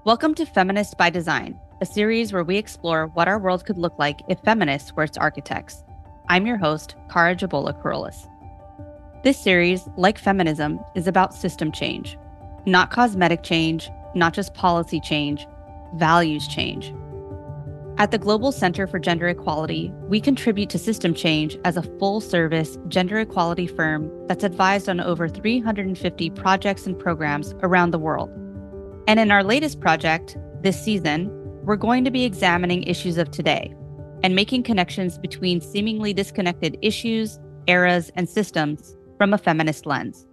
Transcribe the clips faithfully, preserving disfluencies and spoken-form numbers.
Welcome to Feminist by Design, a series where we explore what our world could look like if feminists were its architects. I'm your host, Kara Jabola Kouroulis. This series, like feminism, is about system change. Not cosmetic change, not just policy change, values change. At the Global Center for Gender Equality, we contribute to system change as a full-service gender equality firm that's advised on over three hundred fifty projects and programs around the world. And in our latest project, this season, we're going to be examining issues of today and making connections between seemingly disconnected issues, eras, and systems from a feminist lens.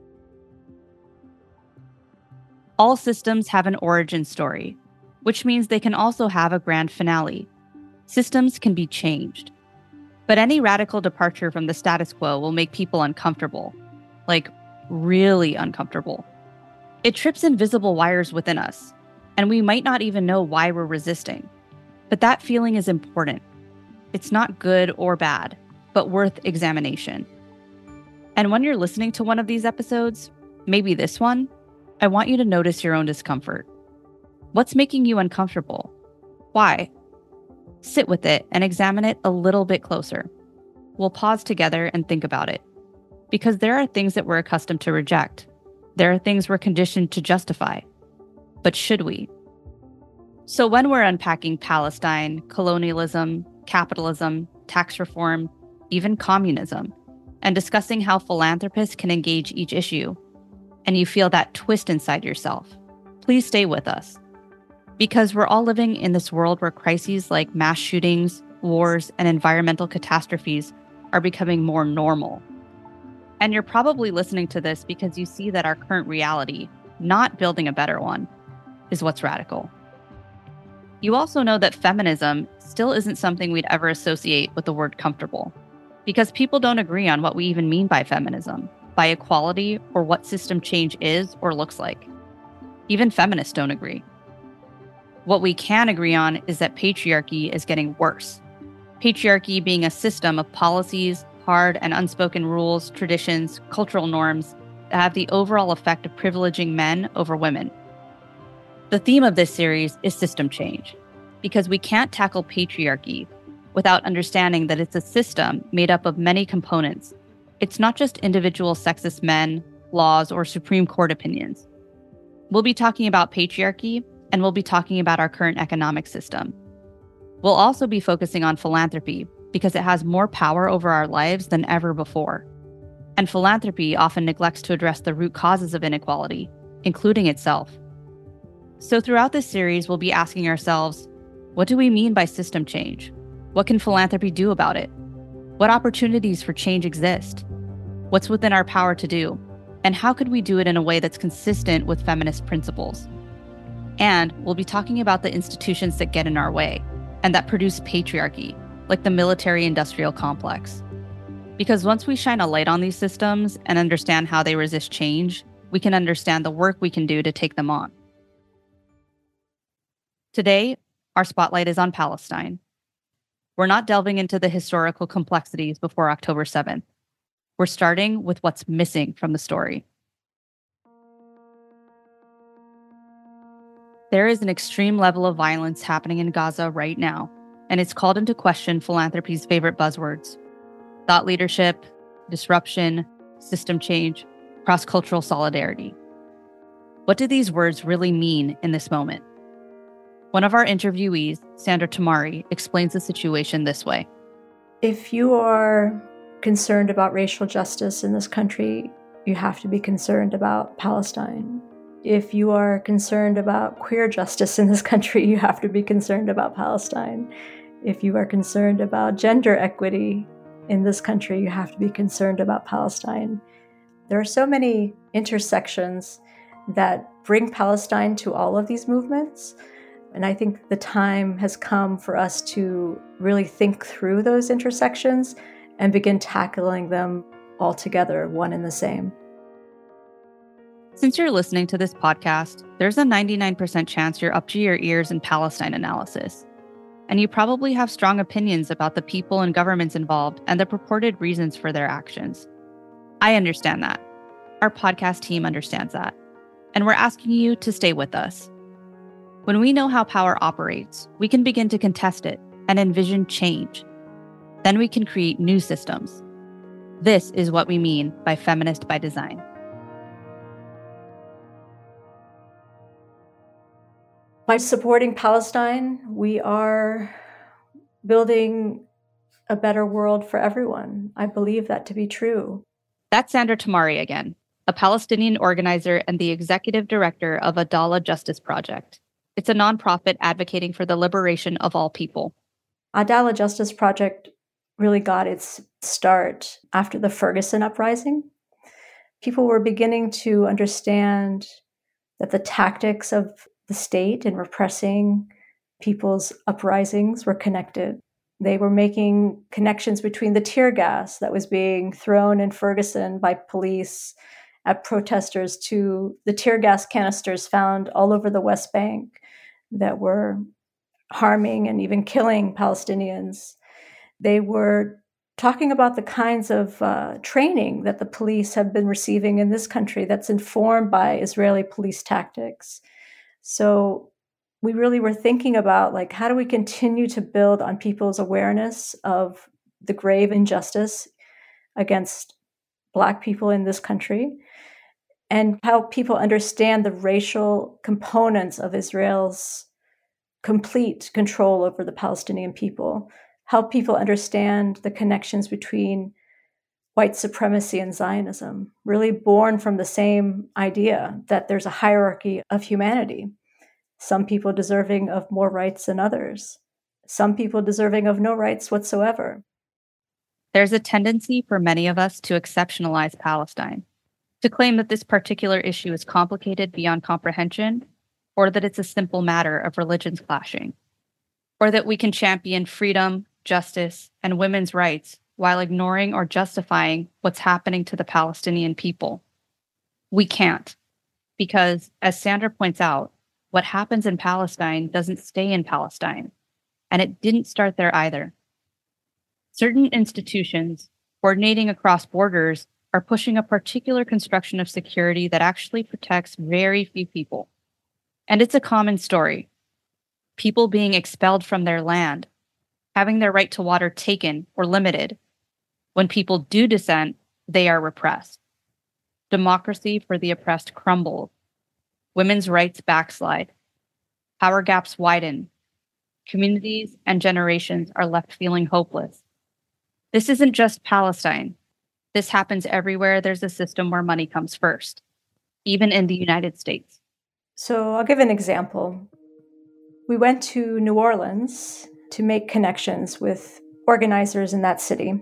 All systems have an origin story, which means they can also have a grand finale. Systems can be changed. But any radical departure from the status quo will make people uncomfortable, like really uncomfortable. It trips invisible wires within us, and we might not even know why we're resisting. But that feeling is important. It's not good or bad, but worth examination. And when you're listening to one of these episodes, maybe this one, I want you to notice your own discomfort. What's making you uncomfortable? Why? Sit with it and examine it a little bit closer. We'll pause together and think about it. Because there are things that we're accustomed to reject. There are things we're conditioned to justify. But should we? So when we're unpacking Palestine, colonialism, capitalism, tax reform, even communism, and discussing how philanthropists can engage each issue, and you feel that twist inside yourself, please stay with us. Because we're all living in this world where crises like mass shootings, wars, and environmental catastrophes are becoming more normal. And you're probably listening to this because you see that our current reality, not building a better one, is what's radical. You also know that feminism still isn't something we'd ever associate with the word comfortable, because people don't agree on what we even mean by feminism, by equality, or what system change is or looks like. Even feminists don't agree. What we can agree on is that patriarchy is getting worse. Patriarchy being a system of policies, hard and unspoken rules, traditions, cultural norms that have the overall effect of privileging men over women. The theme of this series is system change, because we can't tackle patriarchy without understanding that it's a system made up of many components. It's not just individual sexist men, laws, or Supreme Court opinions. We'll be talking about patriarchy, and we'll be talking about our current economic system. We'll also be focusing on philanthropy, because it has more power over our lives than ever before. And philanthropy often neglects to address the root causes of inequality, including itself. So throughout this series, we'll be asking ourselves, what do we mean by system change? What can philanthropy do about it? What opportunities for change exist? What's within our power to do? And how could we do it in a way that's consistent with feminist principles? And we'll be talking about the institutions that get in our way and that produce patriarchy, like the military-industrial complex. Because once we shine a light on these systems and understand how they resist change, we can understand the work we can do to take them on. Today, our spotlight is on Palestine. We're not delving into the historical complexities before October seventh. We're starting with what's missing from the story. There is an extreme level of violence happening in Gaza right now, and it's called into question philanthropy's favorite buzzwords: thought leadership, disruption, system change, cross-cultural solidarity. What do these words really mean in this moment? One of our interviewees, Sandra Tamari, explains the situation this way. If you are concerned about racial justice in this country, you have to be concerned about Palestine. If you are concerned about queer justice in this country, you have to be concerned about Palestine. If you are concerned about gender equity in this country, you have to be concerned about Palestine. There are so many intersections that bring Palestine to all of these movements. And I think the time has come for us to really think through those intersections and begin tackling them all together, one and the same. Since you're listening to this podcast, there's a ninety-nine percent chance you're up to your ears in Palestine analysis. And you probably have strong opinions about the people and governments involved and the purported reasons for their actions. I understand that. Our podcast team understands that. And we're asking you to stay with us. When we know how power operates, we can begin to contest it and envision change. Then we can create new systems. This is what we mean by feminist by design. By supporting Palestine, we are building a better world for everyone. I believe that to be true. That's Sandra Tamari again, a Palestinian organizer and the executive director of Adalah Justice Project. It's a nonprofit advocating for the liberation of all people. Adalah Justice Project really got its start after the Ferguson uprising. People were beginning to understand that the tactics of the state in repressing people's uprisings were connected. They were making connections between the tear gas that was being thrown in Ferguson by police at protesters to the tear gas canisters found all over the West Bank that were harming and even killing Palestinians. They were talking about the kinds of uh, training that the police have been receiving in this country that's informed by Israeli police tactics. So we really were thinking about, like, how do we continue to build on people's awareness of the grave injustice against Black people in this country, and how people understand the racial components of Israel's complete control over the Palestinian people, help people understand the connections between white supremacy and Zionism, really born from the same idea that there's a hierarchy of humanity. Some people deserving of more rights than others. Some people deserving of no rights whatsoever. There's a tendency for many of us to exceptionalize Palestine, to claim that this particular issue is complicated beyond comprehension, or that it's a simple matter of religions clashing, or that we can champion freedom, justice, and women's rights while ignoring or justifying what's happening to the Palestinian people. We can't, because, as Sandra points out, what happens in Palestine doesn't stay in Palestine, and it didn't start there either. Certain institutions, coordinating across borders, are pushing a particular construction of security that actually protects very few people. And it's a common story. People being expelled from their land, having their right to water taken or limited. When people do dissent, they are repressed. Democracy for the oppressed crumbles. Women's rights backslide. Power gaps widen. Communities and generations are left feeling hopeless. This isn't just Palestine. This happens everywhere there's a system where money comes first, even in the United States. So I'll give an example. We went to New Orleans to make connections with organizers in that city.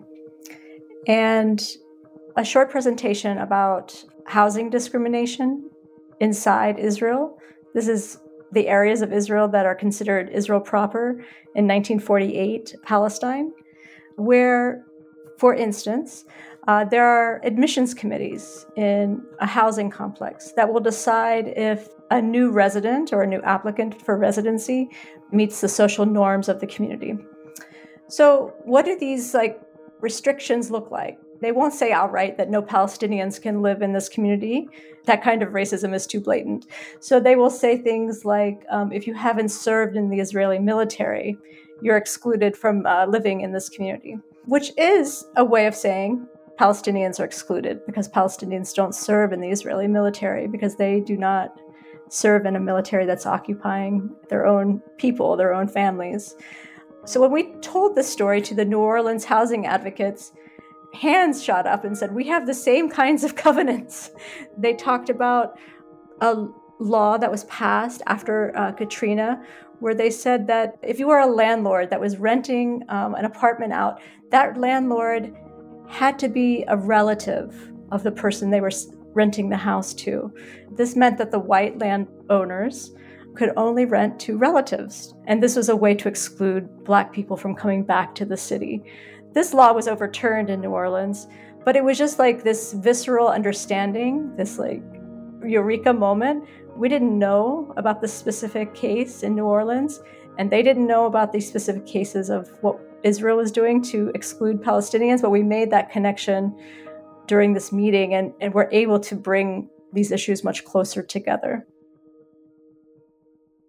And a short presentation about housing discrimination inside Israel. This is the areas of Israel that are considered Israel proper in nineteen forty-eight Palestine, where, for instance, uh, there are admissions committees in a housing complex that will decide if a new resident or a new applicant for residency meets the social norms of the community. So what do these like restrictions look like? They won't say outright that no Palestinians can live in this community. That kind of racism is too blatant. So they will say things like, um, if you haven't served in the Israeli military, you're excluded from uh, living in this community, which is a way of saying Palestinians are excluded because Palestinians don't serve in the Israeli military because they do not serve in a military that's occupying their own people, their own families. So when we told this story to the New Orleans housing advocates, hands shot up and said, we have the same kinds of covenants. They talked about a law that was passed after uh, Katrina, where they said that if you were a landlord that was renting um, an apartment out, that landlord had to be a relative of the person they were renting the house to. This meant that the white landowners could only rent to relatives, and this was a way to exclude Black people from coming back to the city. This law was overturned in New Orleans, but it was just like this visceral understanding, this like eureka moment. We didn't know about the specific case in New Orleans, and they didn't know about these specific cases of what Israel was doing to exclude Palestinians, but we made that connection during this meeting, and, and we're able to bring these issues much closer together.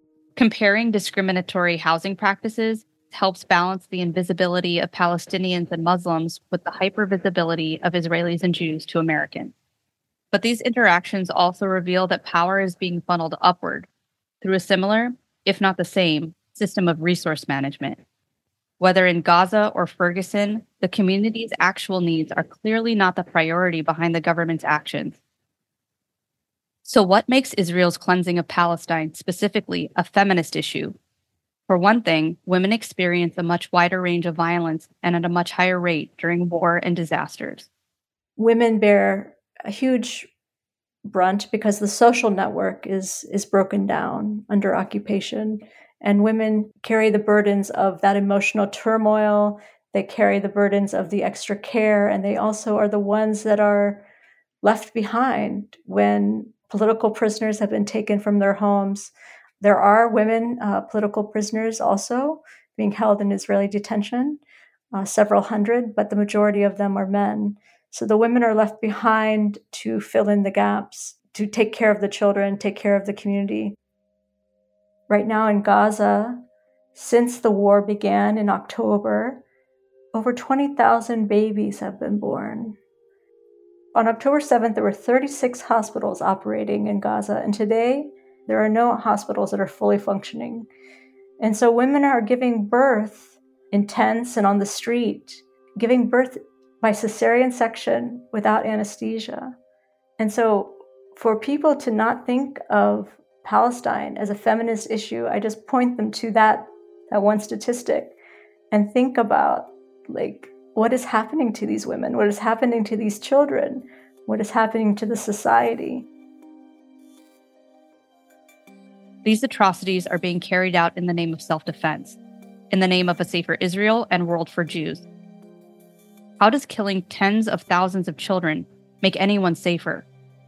Comparing discriminatory housing practices helps balance the invisibility of Palestinians and Muslims with the hypervisibility of Israelis and Jews to Americans. But these interactions also reveal that power is being funneled upward through a similar, if not the same, system of resource management. Whether in Gaza or Ferguson, the community's actual needs are clearly not the priority behind the government's actions. So what makes Israel's cleansing of Palestine specifically a feminist issue? For one thing, women experience a much wider range of violence and at a much higher rate during war and disasters. Women bear a huge brunt because the social network is is broken down under occupation, and women carry the burdens of that emotional turmoil. They carry the burdens of the extra care, and they also are the ones that are left behind when political prisoners have been taken from their homes. There are women uh, political prisoners also being held in Israeli detention, uh, several hundred, but the majority of them are men. So the women are left behind to fill in the gaps, to take care of the children, take care of the community. Right now in Gaza, since the war began in October, over twenty thousand babies have been born. On October seventh, there were thirty-six hospitals operating in Gaza, and today there are no hospitals that are fully functioning. And so women are giving birth in tents and on the street, giving birth by cesarean section without anesthesia. And so for people to not think of Palestine as a feminist issue, I just point them to that, that one statistic and think about, like, what is happening to these women? What is happening to these children? What is happening to the society? These atrocities are being carried out in the name of self-defense, in the name of a safer Israel and world for Jews. How does killing tens of thousands of children make anyone safer?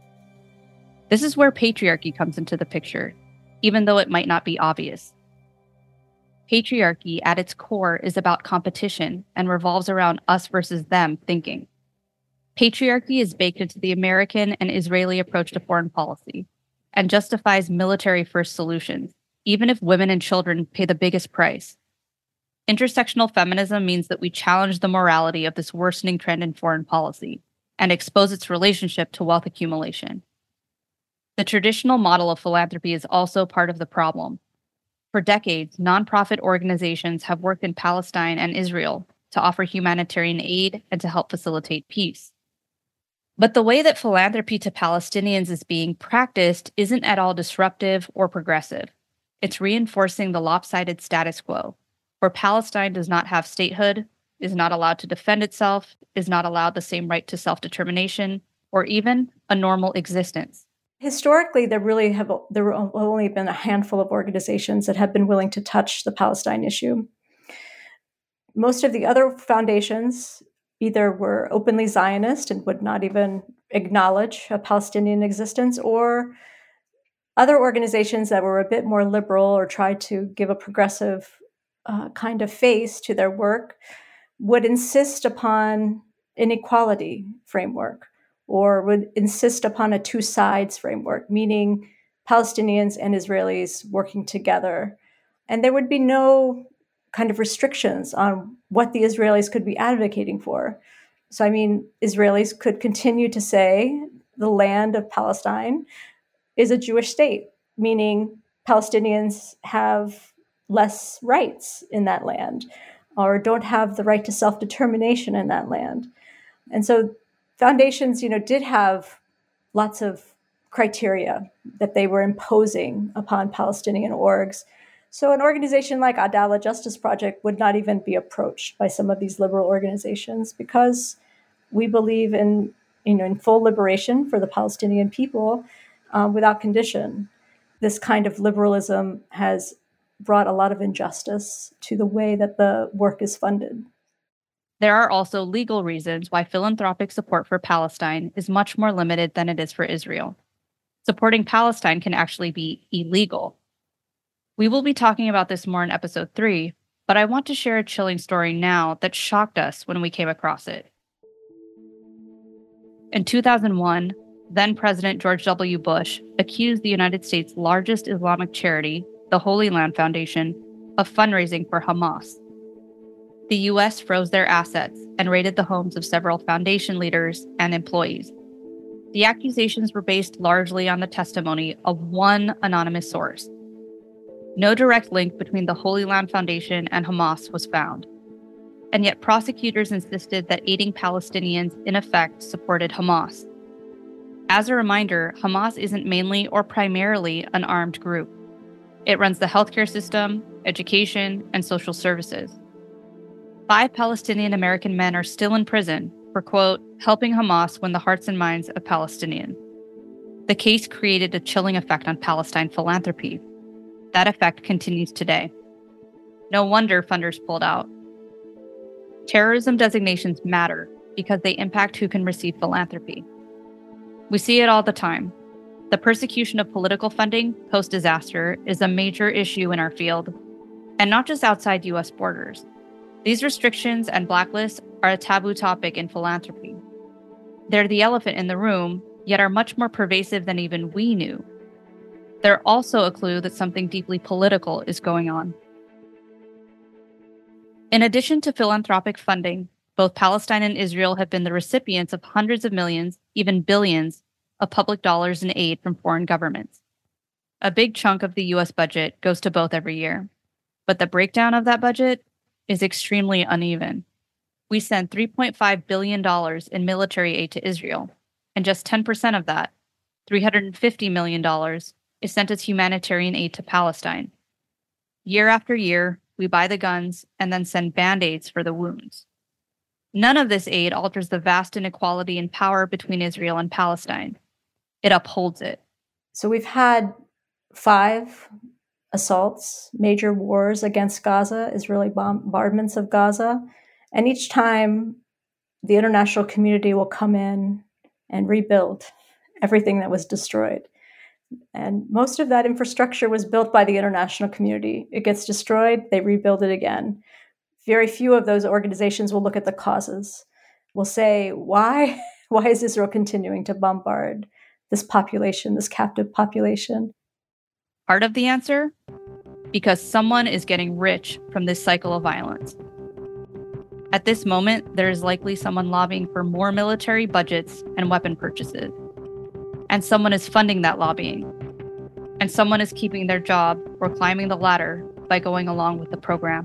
This is where patriarchy comes into the picture, even though it might not be obvious. Patriarchy at its core is about competition and revolves around us versus them thinking. Patriarchy is baked into the American and Israeli approach to foreign policy and justifies military-first solutions, even if women and children pay the biggest price. Intersectional feminism means that we challenge the morality of this worsening trend in foreign policy and expose its relationship to wealth accumulation. The traditional model of philanthropy is also part of the problem. For decades, nonprofit organizations have worked in Palestine and Israel to offer humanitarian aid and to help facilitate peace. But the way that philanthropy to Palestinians is being practiced isn't at all disruptive or progressive. It's reinforcing the lopsided status quo, where Palestine does not have statehood, is not allowed to defend itself, is not allowed the same right to self-determination, or even a normal existence. Historically, there really have there have only been a handful of organizations that have been willing to touch the Palestine issue. Most of the other foundations either were openly Zionist and would not even acknowledge a Palestinian existence, or other organizations that were a bit more liberal or tried to give a progressive uh, kind of face to their work would insist upon an equality framework, or would insist upon a two sides framework, meaning Palestinians and Israelis working together. And there would be no kind of restrictions on what the Israelis could be advocating for. So, I mean, Israelis could continue to say the land of Palestine is a Jewish state, meaning Palestinians have less rights in that land or don't have the right to self-determination in that land. And so foundations, you know, did have lots of criteria that they were imposing upon Palestinian orgs. So an organization like Adalah Justice Project would not even be approached by some of these liberal organizations because we believe in, you know, in full liberation for the Palestinian people um, without condition. This kind of liberalism has brought a lot of injustice to the way that the work is funded. There are also legal reasons why philanthropic support for Palestine is much more limited than it is for Israel. Supporting Palestine can actually be illegal. We will be talking about this more in episode three, but I want to share a chilling story now that shocked us when we came across it. In two thousand one, then President George W. Bush accused the United States' largest Islamic charity, the Holy Land Foundation, of fundraising for Hamas. The U S froze their assets and raided the homes of several foundation leaders and employees. The accusations were based largely on the testimony of one anonymous source. No direct link between the Holy Land Foundation and Hamas was found. And yet prosecutors insisted that aiding Palestinians in effect supported Hamas. As a reminder, Hamas isn't mainly or primarily an armed group. It runs the healthcare system, education, and social services. Five Palestinian American men are still in prison for, quote, helping Hamas win the hearts and minds of Palestinians. The case created a chilling effect on Palestine philanthropy. That effect continues today. No wonder funders pulled out. Terrorism designations matter because they impact who can receive philanthropy. We see it all the time. The persecution of political funding post-disaster is a major issue in our field, and not just outside U S borders. These restrictions and blacklists are a taboo topic in philanthropy. They're the elephant in the room, yet are much more pervasive than even we knew. They're also a clue that something deeply political is going on. In addition to philanthropic funding, both Palestine and Israel have been the recipients of hundreds of millions, even billions, of public dollars in aid from foreign governments. A big chunk of the U S budget goes to both every year, but the breakdown of that budget is extremely uneven. We send three point five billion dollars in military aid to Israel, and just ten percent of that, three hundred fifty million dollars, is sent as humanitarian aid to Palestine. Year after year, we buy the guns and then send band-aids for the wounds. None of this aid alters the vast inequality in power between Israel and Palestine. It upholds it. So we've had five assaults, major wars against Gaza, Israeli bombardments of Gaza. And each time the international community will come in and rebuild everything that was destroyed. And most of that infrastructure was built by the international community. It gets destroyed, they rebuild it again. Very few of those organizations will look at the causes. Will say, why? Why is Israel continuing to bombard this population, this captive population? Part of the answer? Because someone is getting rich from this cycle of violence. At this moment, there is likely someone lobbying for more military budgets and weapon purchases. And someone is funding that lobbying. And someone is keeping their job or climbing the ladder by going along with the program.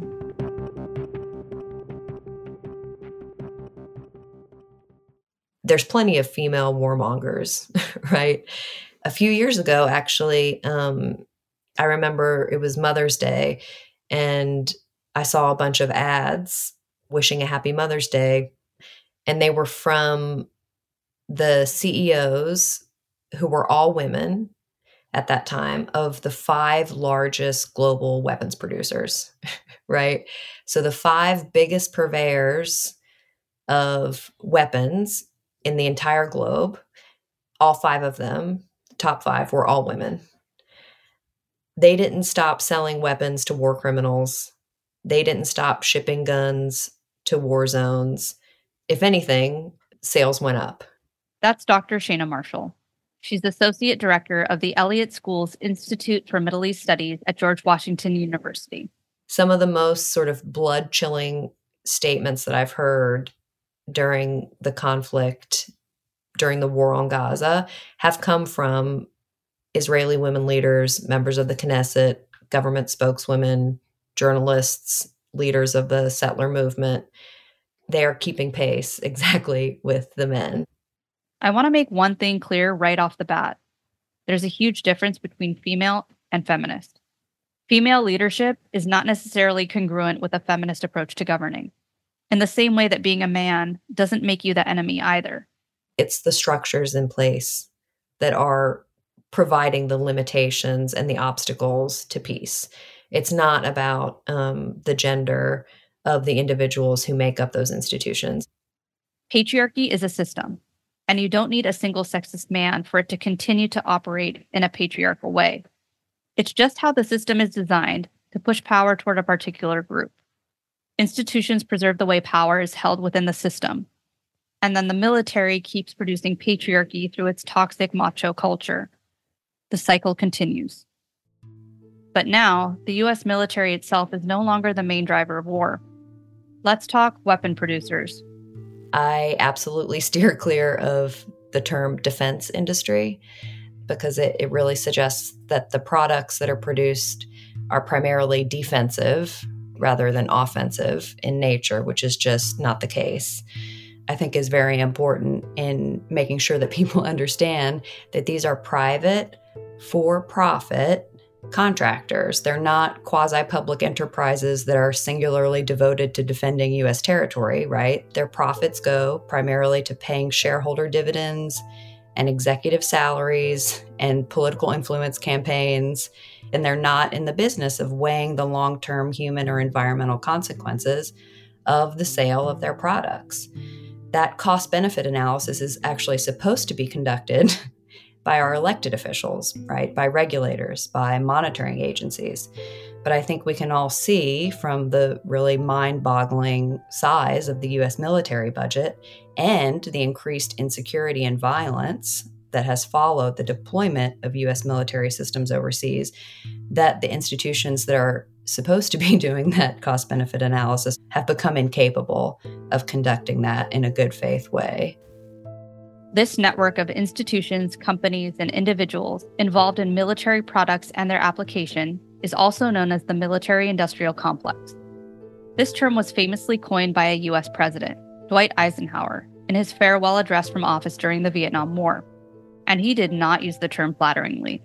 There's plenty of female warmongers, right? A few years ago, actually, um, I remember it was Mother's Day, and I saw a bunch of ads wishing a happy Mother's Day, and they were from the C E Os, who were all women at that time, of the five largest global weapons producers, right? So the five biggest purveyors of weapons in the entire globe, all five of them, the top five, were all women. They didn't stop selling weapons to war criminals. They didn't stop shipping guns to war zones. If anything, sales went up. That's Doctor Shana Marshall. She's Associate Director of the Elliott School's Institute for Middle East Studies at George Washington University. Some of the most sort of blood-chilling statements that I've heard during the conflict, during the war on Gaza, have come from Israeli women leaders, members of the Knesset, government spokeswomen, journalists, leaders of the settler movement. They are keeping pace exactly with the men. I want to make one thing clear right off the bat. There's a huge difference between female and feminist. Female leadership is not necessarily congruent with a feminist approach to governing, in the same way that being a man doesn't make you the enemy either. It's the structures in place that are providing the limitations and the obstacles to peace. It's not about um, the gender of the individuals who make up those institutions. Patriarchy is a system, and you don't need a single sexist man for it to continue to operate in a patriarchal way. It's just how the system is designed to push power toward a particular group. Institutions preserve the way power is held within the system, and then the military keeps producing patriarchy through its toxic macho culture. The cycle continues. But now, the U S military itself is no longer the main driver of war. Let's talk weapon producers. I absolutely steer clear of the term defense industry because it, it really suggests that the products that are produced are primarily defensive rather than offensive in nature, which is just not the case. I think is very important in making sure that people understand that these are private, for-profit contractors. They're not quasi-public enterprises that are singularly devoted to defending U S territory, right? Their profits go primarily to paying shareholder dividends and executive salaries and political influence campaigns. And they're not in the business of weighing the long-term human or environmental consequences of the sale of their products. That cost-benefit analysis is actually supposed to be conducted by our elected officials, right? By regulators, by monitoring agencies. But I think we can all see from the really mind-boggling size of the U S military budget and the increased insecurity and violence that has followed the deployment of U S military systems overseas, that the institutions that are supposed to be doing that cost-benefit analysis have become incapable of conducting that in a good faith way. This network of institutions, companies, and individuals involved in military products and their application is also known as the military-industrial complex. This term was famously coined by a U S president, Dwight Eisenhower, in his farewell address from office during the Vietnam War, and he did not use the term flatteringly.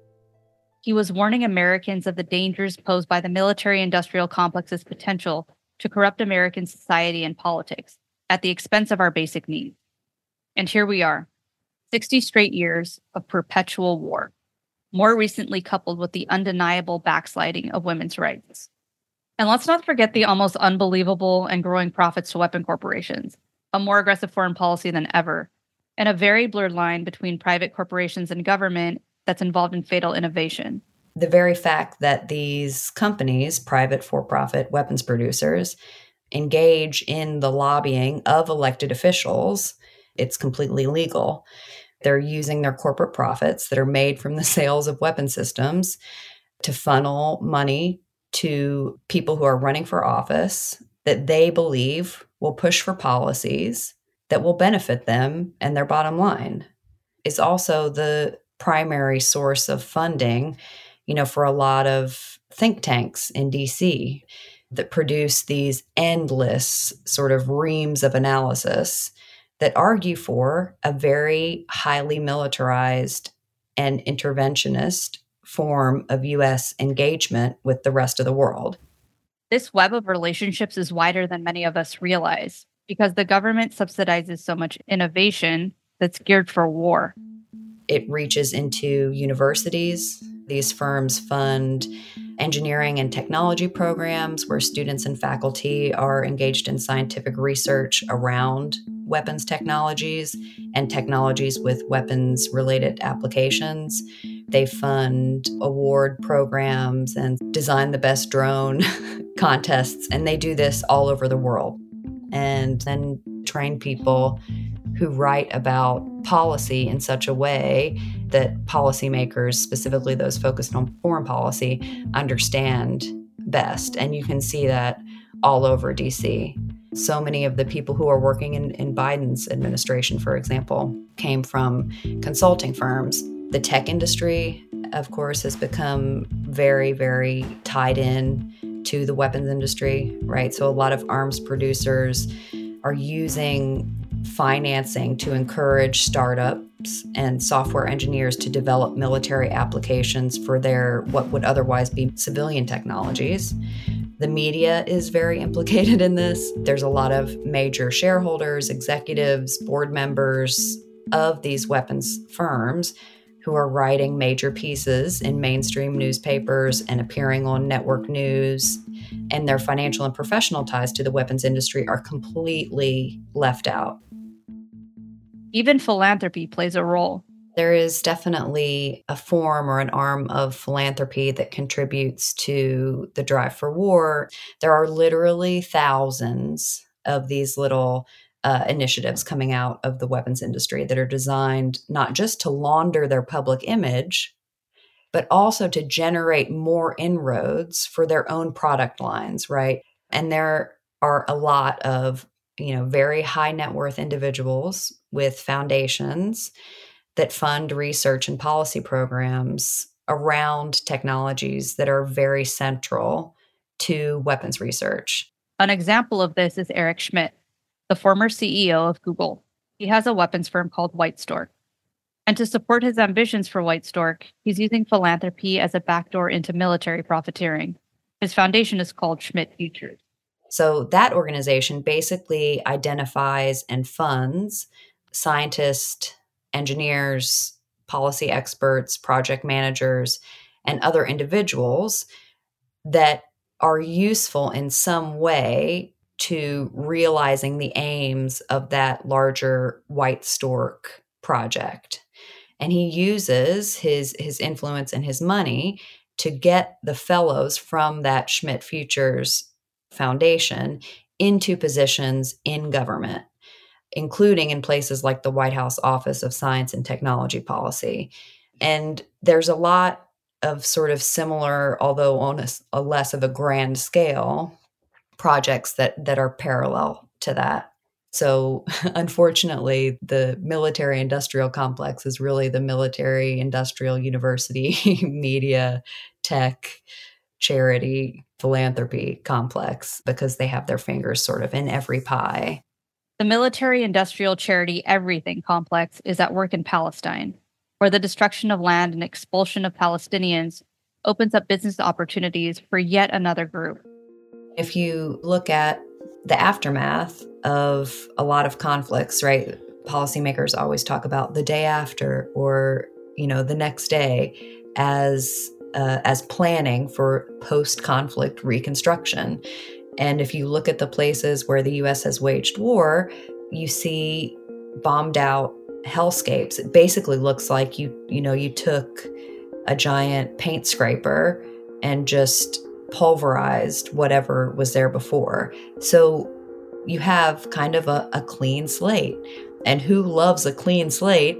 He was warning Americans of the dangers posed by the military-industrial complex's potential to corrupt American society and politics at the expense of our basic needs. And here we are, sixty straight years of perpetual war, more recently coupled with the undeniable backsliding of women's rights. And let's not forget the almost unbelievable and growing profits to weapon corporations, a more aggressive foreign policy than ever, and a very blurred line between private corporations and government that's involved in fatal innovation. The very fact that these companies, private for-profit weapons producers, engage in the lobbying of elected officials, it's completely legal. They're using their corporate profits that are made from the sales of weapon systems to funnel money to people who are running for office that they believe will push for policies that will benefit them and their bottom line. It's also the primary source of funding, you know, for a lot of think tanks in D C that produce these endless sort of reams of analysis that argue for a very highly militarized and interventionist form of U S engagement with the rest of the world. This web of relationships is wider than many of us realize because the government subsidizes so much innovation that's geared for war. It reaches into universities. These firms fund engineering and technology programs where students and faculty are engaged in scientific research around weapons technologies and technologies with weapons-related applications. They fund award programs and design the best drone contests, and they do this all over the world. And then train people who write about policy in such a way that policymakers, specifically those focused on foreign policy, understand best. And you can see that all over D C. So many of the people who are working in, in Biden's administration, for example, came from consulting firms. The tech industry, of course, has become very, very tied in to the weapons industry, right? So a lot of arms producers are using financing to encourage startups and software engineers to develop military applications for their what would otherwise be civilian technologies. The media is very implicated in this. There's a lot of major shareholders, executives, board members of these weapons firms who are writing major pieces in mainstream newspapers and appearing on network news, and their financial and professional ties to the weapons industry are completely left out. Even philanthropy plays a role. There is definitely a form or an arm of philanthropy that contributes to the drive for war. There are literally thousands of these little uh, initiatives coming out of the weapons industry that are designed not just to launder their public image, but also to generate more inroads for their own product lines, right? And there are a lot of, you know, very high net worth individuals with foundations that fund research and policy programs around technologies that are very central to weapons research. An example of this is Eric Schmidt, the former C E O of Google. He has a weapons firm called White Stork. And to support his ambitions for White Stork, he's using philanthropy as a backdoor into military profiteering. His foundation is called Schmidt Futures. So that organization basically identifies and funds scientists, engineers, policy experts, project managers, and other individuals that are useful in some way to realizing the aims of that larger White Stork project. And he uses his, his influence and his money to get the fellows from that Schmidt Futures Foundation into positions in government, including in places like the White House Office of Science and Technology Policy. And there's a lot of sort of similar, although on a, a less of a grand scale, projects that, that are parallel to that. So unfortunately, the military industrial complex is really the military industrial university media tech charity philanthropy complex, because they have their fingers sort of in every pie. The military industrial charity everything complex is at work in Palestine, where the destruction of land and expulsion of Palestinians opens up business opportunities for yet another group. If you look at the aftermath of a lot of conflicts, right? Policymakers always talk about the day after or, you know, the next day as uh, as planning for post-conflict reconstruction. And if you look at the places where the U S has waged war, you see bombed out hellscapes. It basically looks like you, you know, you took a giant paint scraper and just pulverized whatever was there before. So you have kind of a, a clean slate. And who loves a clean slate?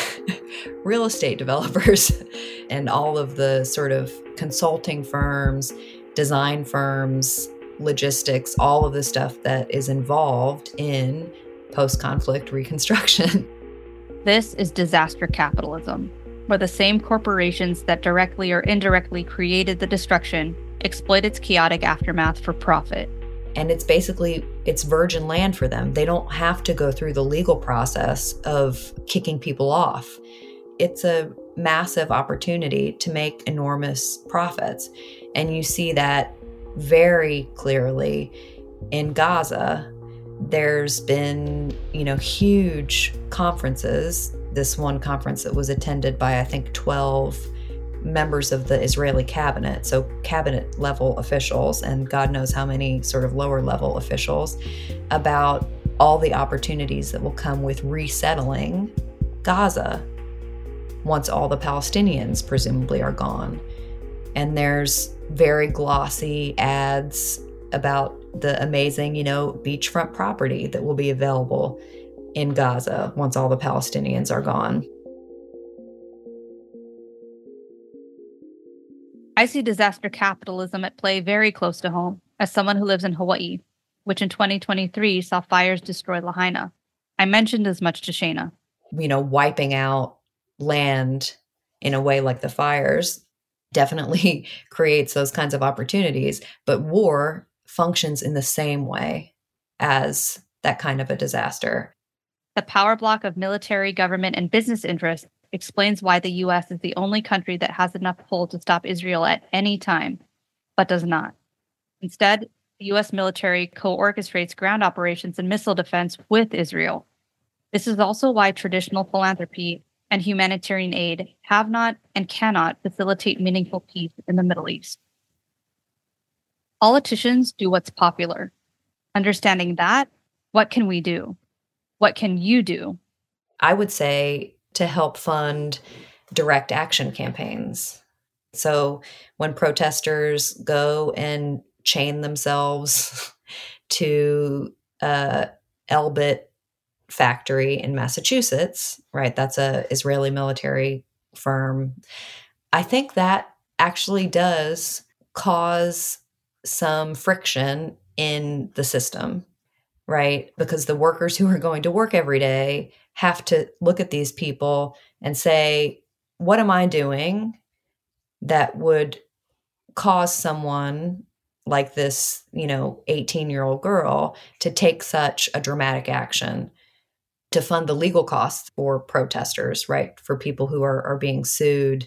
Real estate developers and all of the sort of consulting firms, design firms, logistics, all of the stuff that is involved in post-conflict reconstruction. This is disaster capitalism, where the same corporations that directly or indirectly created the destruction exploit its chaotic aftermath for profit. And it's basically, it's virgin land for them. They don't have to go through the legal process of kicking people off. It's a massive opportunity to make enormous profits. And you see that very clearly in Gaza. There's been, you know, huge conferences. This one conference that was attended by, I think, twelve members of the Israeli cabinet, so cabinet level officials, and God knows how many sort of lower level officials, about all the opportunities that will come with resettling Gaza once all the Palestinians presumably are gone. And there's very glossy ads about the amazing, you know, beachfront property that will be available in Gaza once all the Palestinians are gone. I see disaster capitalism at play very close to home as someone who lives in Hawaii, which in twenty twenty-three saw fires destroy Lahaina. I mentioned as much to Shayna. You know, wiping out land in a way like the fires definitely creates those kinds of opportunities, but war functions in the same way as that kind of a disaster. The power block of military, government, and business interests explains why the U S is the only country that has enough pull to stop Israel at any time, but does not. Instead, the U S military co-orchestrates ground operations and missile defense with Israel. This is also why traditional philanthropy and humanitarian aid have not and cannot facilitate meaningful peace in the Middle East. Politicians do what's popular. Understanding that, what can we do? What can you do? I would say to help fund direct action campaigns. So when protesters go and chain themselves to a Elbit factory in Massachusetts, right? That's a Israeli military firm. I think that actually does cause some friction in the system, right? Because the workers who are going to work every day have to look at these people and say, what am I doing that would cause someone like this, you know, eighteen-year-old girl to take such a dramatic action to fund the legal costs for protesters, right? For people who are, are being sued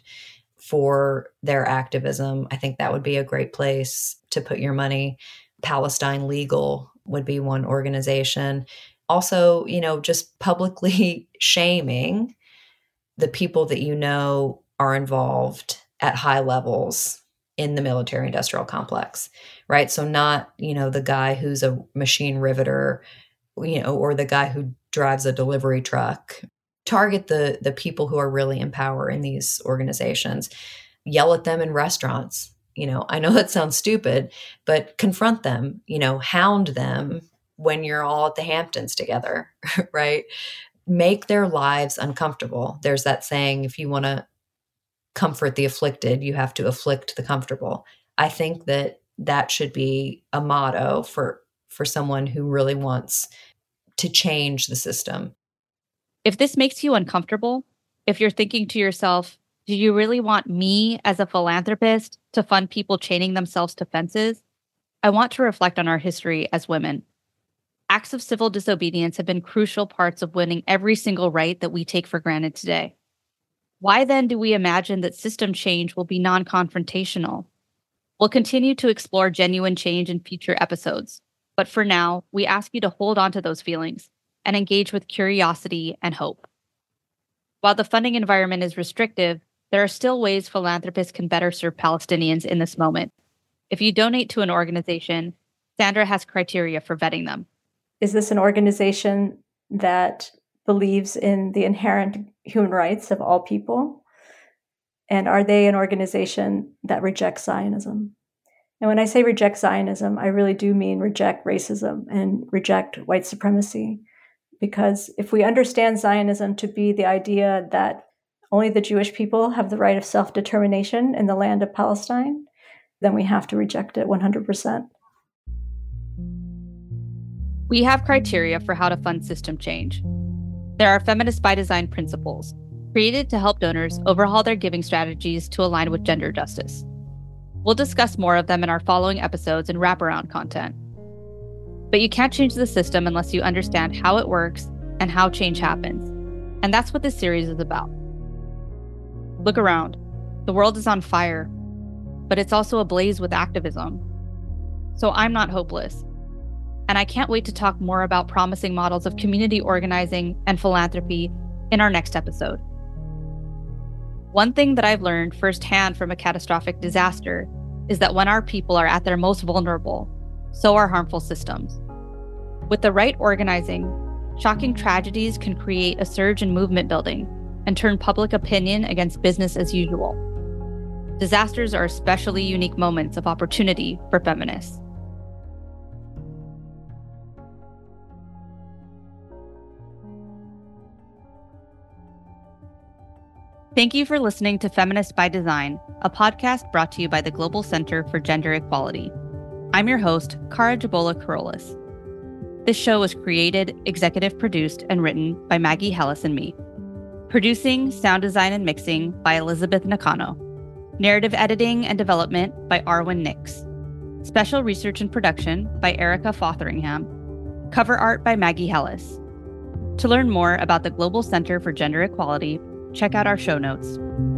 for their activism. I think that would be a great place to put your money. Palestine Legal would be one organization. Also, you know, just publicly shaming the people that you know are involved at high levels in the military industrial complex, right? So not, you know, the guy who's a machine riveter, you know, or the guy who drives a delivery truck. Target the the people who are really in power in these organizations. Yell at them in restaurants. You know, I know that sounds stupid, but confront them, you know, hound them when you're all at the Hamptons together, right? Make their lives uncomfortable. There's that saying, if you want to comfort the afflicted, you have to afflict the comfortable. I think that that should be a motto for for someone who really wants to change the system. If this makes you uncomfortable, if you're thinking to yourself, do you really want me as a philanthropist to fund people chaining themselves to fences? I want to reflect on our history as women. Acts of civil disobedience have been crucial parts of winning every single right that we take for granted today. Why then do we imagine that system change will be non-confrontational? We'll continue to explore genuine change in future episodes, but for now, we ask you to hold on to those feelings and engage with curiosity and hope. While the funding environment is restrictive, there are still ways philanthropists can better serve Palestinians in this moment. If you donate to an organization, Sandra has criteria for vetting them. Is this an organization that believes in the inherent human rights of all people? And are they an organization that rejects Zionism? And when I say reject Zionism, I really do mean reject racism and reject white supremacy. Because if we understand Zionism to be the idea that only the Jewish people have the right of self-determination in the land of Palestine, then we have to reject it one hundred percent. We have criteria for how to fund system change. There are Feminist by Design principles, created to help donors overhaul their giving strategies to align with gender justice. We'll discuss more of them in our following episodes and wraparound content. But you can't change the system unless you understand how it works and how change happens. And that's what this series is about. Look around. The world is on fire, but it's also ablaze with activism. So I'm not hopeless. And I can't wait to talk more about promising models of community organizing and philanthropy in our next episode. One thing that I've learned firsthand from a catastrophic disaster is that when our people are at their most vulnerable, so are harmful systems. With the right organizing, shocking tragedies can create a surge in movement building and turn public opinion against business as usual. Disasters are especially unique moments of opportunity for feminists. Thank you for listening to Feminist by Design, a podcast brought to you by the Global Center for Gender Equality. I'm your host, Kara Jabola Karolis. This show was created, executive produced, and written by Maggie Hellis and me. Producing, sound design, and mixing by Elizabeth Nakano. Narrative editing and development by Arwen Nix. Special research and production by Erica Fotheringham. Cover art by Maggie Hellis. To learn more about the Global Center for Gender Equality, check out our show notes.